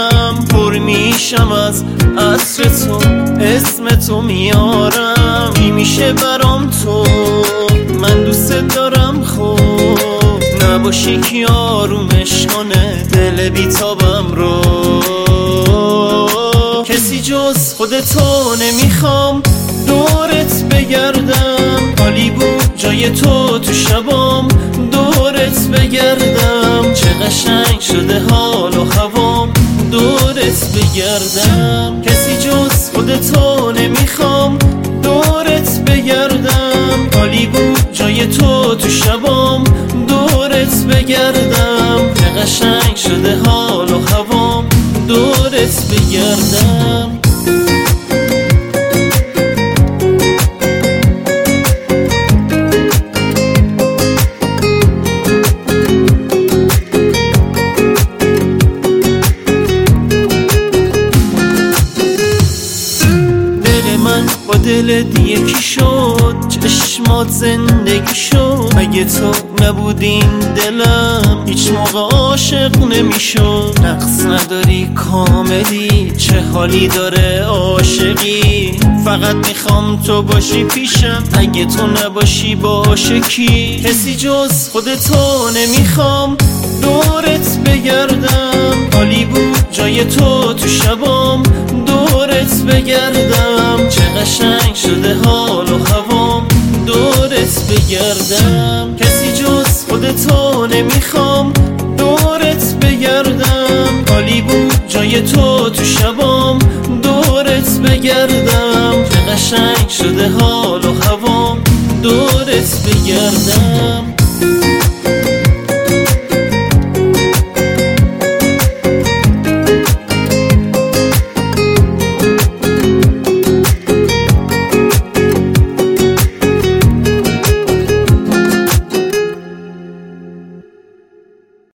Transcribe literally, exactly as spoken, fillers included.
میارم، پر میشم از عطر تو، اسم تو میارم، این میشه برام تو، من دوست دارم. خوب نباشی که آرومش کنه دل بیتابم رو، کسی جز خودتو نمیخوام دورت بگردم، حالی بود جای تو تو شبام دورت بگردم، چه قشنگ شده حال و هوام دورت بگردم، کسی جز خودتو نمیخوام دورت بگردم، حالی بود جای تو تو شبام دورت بگردم، چه قشنگ شده حال و هوام دورت بگردم. با دلت یکی شد، چشمات زندگی شد، اگه تو نبودین دلم هیچ موقع عاشق نمیشد، نقص نداری کاملی، چه حالی داره عاشقی، فقط میخوام تو باشی پیشم، اگه تو نباشی باشه کی، کسی جز خودتو نمیخوام دورت بگردم، حالی بود جای تو تو شبام دورت بگردم، چه قشنگ شده حال و هوام دورت بگردم، کسی جز خودتو نمیخوام دورت بگردم، حالی بود جای تو تو شبام دورت بگردم، چه قشنگ شده حال و هوام دورت بگردم.